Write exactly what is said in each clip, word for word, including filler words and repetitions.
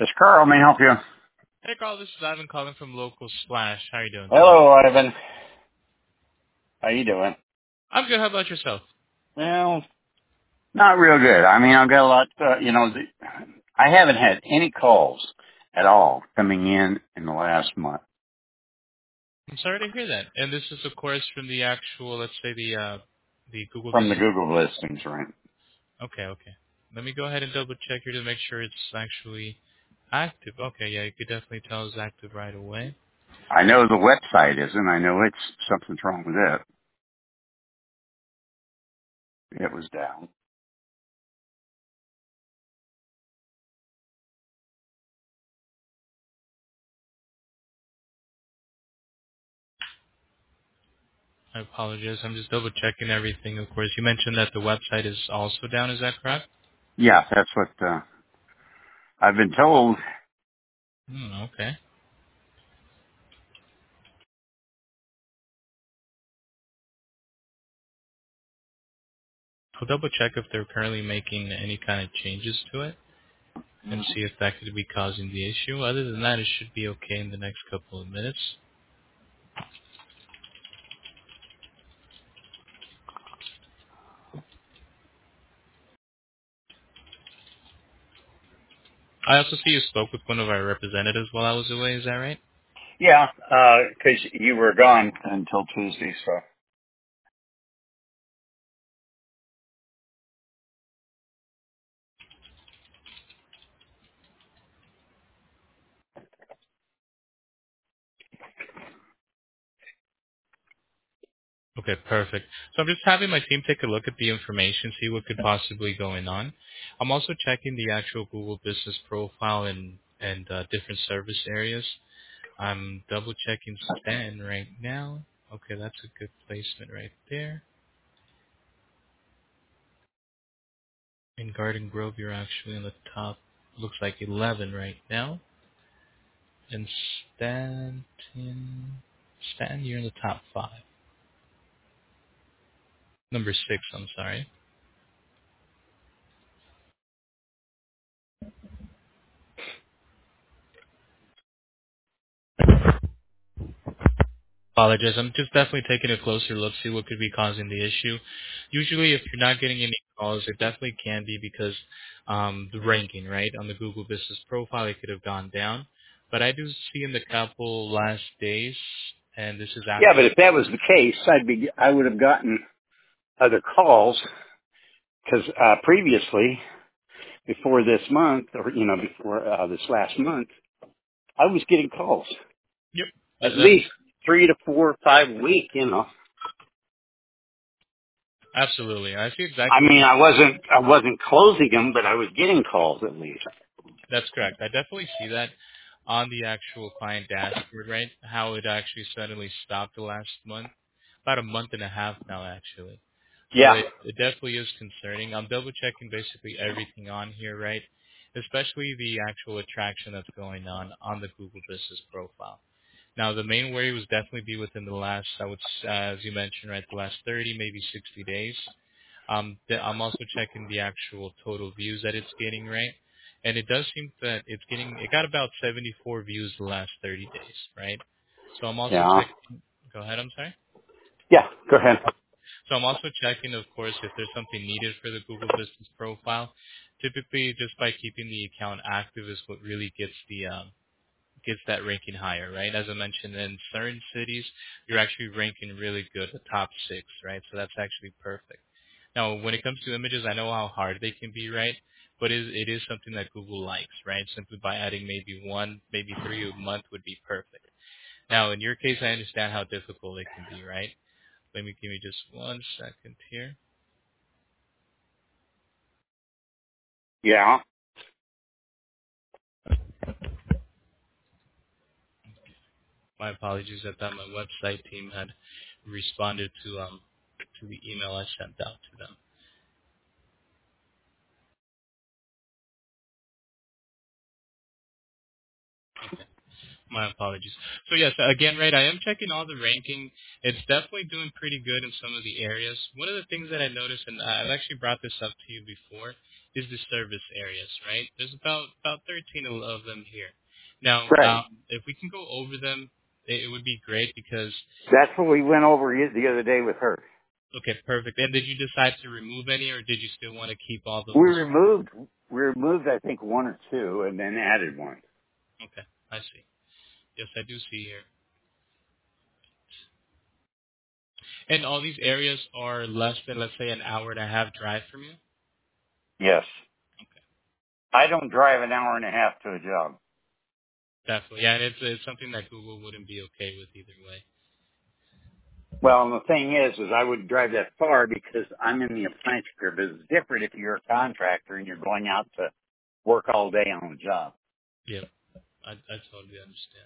This Carl may help you. Hey Carl, this is Ivan calling from Local Splash. How are you doing today? Hello, Ivan. How you doing? I'm good. How about yourself? Well, not real good. I mean, I've got a lot. Uh, you know, the, I haven't had any calls at all coming in in the last month I'm sorry to hear that. And this is, of course, from the actual, let's say the uh, the Google from the Business. Google listings, right? Okay, okay. Let me go ahead and double check here to make sure it's actually active. Okay, yeah, you could definitely tell it's active right away. I know the website isn't. I know it's something's wrong with it. It was down. I apologize. I'm just double checking everything. Of course, you mentioned that the website is also down. Is that correct? Yeah, that's what uh, I've been told. Hmm, okay. I'll double check if they're currently making any kind of changes to it, and see if that could be causing the issue. Other than that, it should be okay in the next couple of minutes. I also see you spoke with one of our representatives while I was away. Is that right? Yeah, because you were gone until Tuesday, so. Okay, perfect. So I'm just having my team take a look at the information, see what could possibly going on. I'm also checking the actual Google Business profile and and uh, different service areas. I'm double checking Stan right now. Okay, that's a good placement right there. In Garden Grove, you're actually in the top. Looks like eleven right now. And Stanton, Stan, you're in the top five. Number six, I'm sorry. Apologize. I'm just definitely taking a closer look, see what could be causing the issue. Usually, if you're not getting any calls, it definitely can be because um, the ranking, right, on the Google Business Profile, it could have gone down. But I do see in the couple last days, and this is Yeah, after. but if that was the case, I'd be. I would have gotten other calls because uh, previously, before this month, or you know, before uh, this last month, I was getting calls Yep. at That- That's least three to four or five a week. You know, absolutely. I see I exactly what mean, you're. I wasn't I wasn't closing them, but I was getting calls at least. That's correct. I definitely see that on the actual client dashboard, right? How it actually suddenly stopped the last month, about a month and a half now, actually. So Yeah, it, it definitely is concerning. I'm double checking basically everything on here, right? Especially the actual attraction that's going on on the Google Business Profile. Now, the main worry was definitely be within the last, I would, s- uh, as you mentioned, right, the last thirty, maybe sixty days. Um, the, I'm also checking the actual total views that it's getting, right? And it does seem that it's getting, it got about seventy-four views the last thirty days, right? So I'm also yeah, checking, go ahead, I'm sorry. yeah. Go ahead. So I'm also checking, of course, if there's something needed for the Google Business Profile. Typically, just by keeping the account active is what really gets the um, gets that ranking higher, right? As I mentioned, in certain cities, you're actually ranking really good, the top six, right? So that's actually perfect. Now, when it comes to images, I know how hard they can be, right? But it, it is something that Google likes, right? Simply by adding maybe one, maybe three a month would be perfect. Now, in your case, I understand how difficult it can be, right? Let me give me just one second here. Yeah, My apologies that that my website team had responded to um to the email I sent out to them. My apologies. So yes, again, right, I am checking all the ranking. It's definitely doing pretty good in some of the areas. One of the things that I noticed, and I've actually brought this up to you before, is the service areas, right? There's about about thirteen of them here. Now, Right. um, if we can go over them, it, it would be great because, That's what we went over ye- the other day with her. okay, perfect. And did you decide to remove any, or did you still want to keep all We those? removed, we removed, I think, one or two and then added one. Okay, I see. Yes, I do see here. And all these areas are less than, let's say, an hour and a half drive from you? Yes. Okay. I don't drive an hour and a half to a job. Definitely. Yeah, and it's, it's something that Google wouldn't be okay with either way. Well, and the thing is, is I wouldn't drive that far because I'm in the appliance repair business. It's different if you're a contractor and you're going out to work all day on a job. Yeah, I, I totally understand.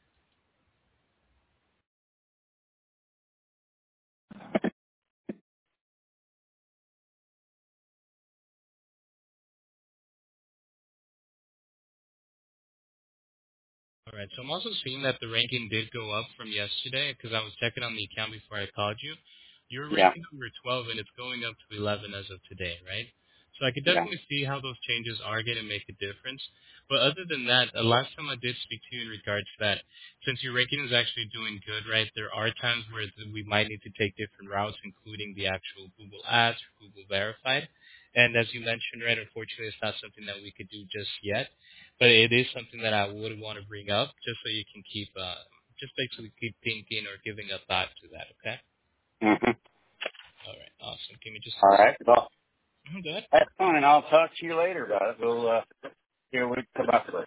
All right, so I'm also seeing that the ranking did go up from yesterday because I was checking on the account before I called you. You were Yeah. ranking number twelve, and it's going up to eleven as of today, right? So I could Yeah. definitely see how those changes are going to make a difference. But other than that, the last time I did speak to you in regards to that, since your ranking is actually doing good, right, there are times where th- we might need to take different routes, including the actual Google Ads, Google Verified. And as you mentioned, right, unfortunately, it's not something that we could do just yet. But it is something that I would want to bring up just so you can keep, uh, just basically keep thinking or giving a thought to that, okay? hmm All right, awesome. Give me just All a right. Well, second. Go ahead. that's fine. I'll talk to you later about it. We'll, uh, hear what come up with.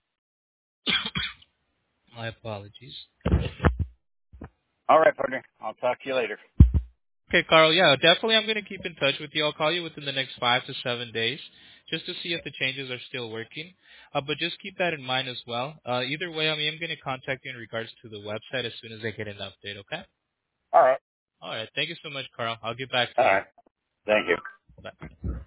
My apologies. All right, partner. I'll talk to you later. Okay, Carl, yeah, definitely I'm going to keep in touch with you. I'll call you within the next five to seven days just to see if the changes are still working. Uh, but just keep that in mind as well. Uh, either way, I mean, I'm going to contact you in regards to the website as soon as I get an update, okay? All right. All right. Thank you so much, Carl. I'll get back to All you. right. Thank you. Bye.